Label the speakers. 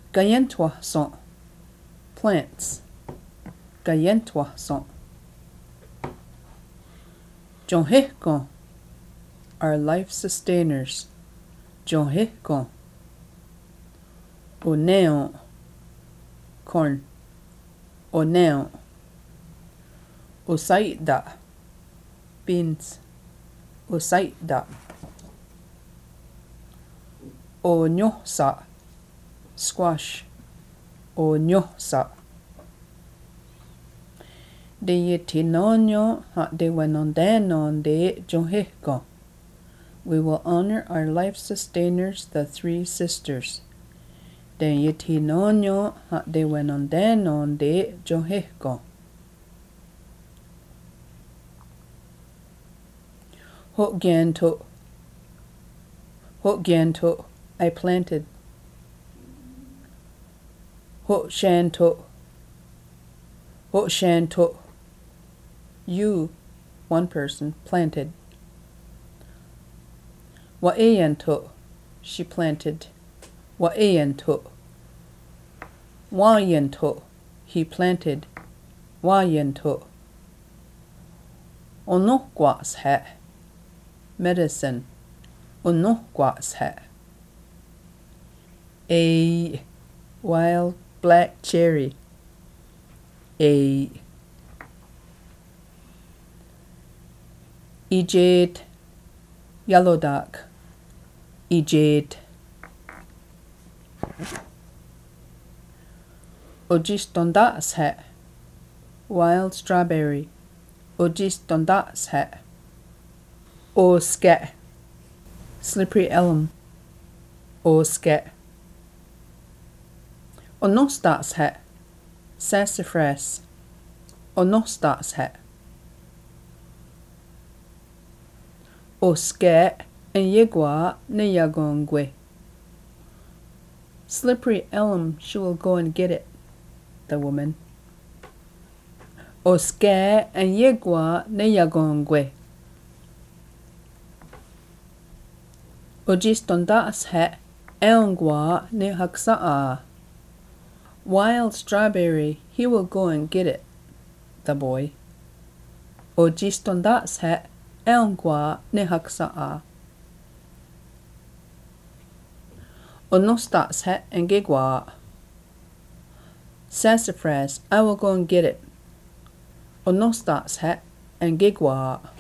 Speaker 1: Gayentoison, plants. Gayentoison. Jonhikon, our life sustainers. Jonhikon. Oneo, corn. Oneo. Osaida, beans. Osaida. Onyosa, squash. Onyosa. De yitinonyo ha de wenondenon de jonhiko. We will honor our life sustainers, the three sisters. De yitinonyo ha de wenondenon de jonhiko. Hotgianto. Hotgianto, I planted. Hotshanto. Hotshanto, you, one person, planted. Waeyanto, she planted. Waeyanto. Wayanto, he planted. Wayanto. Onokwas ha, medicine. Onokwas ha. A wild black cherry. A Ejade, yellow duck. Ejade. Ogistondas ha, wild strawberry. Ogistondas ha. Oske, slippery elm. Oske. Onostas ha, sassafras. Onostas ha. Oske and yegua ne yagongwe. Slippery elm, she will go and get it, the woman. Oske and yegua ne yagongwe. Ogistondas ha, elngwa ne haksa'a. Wild strawberry, he will go and get it, the boy. Ogistondas ha, elngwa ne haksa'a. Onostas ha and gegwa. Sassafras, I will go and get it. Onostas ha and gegwa.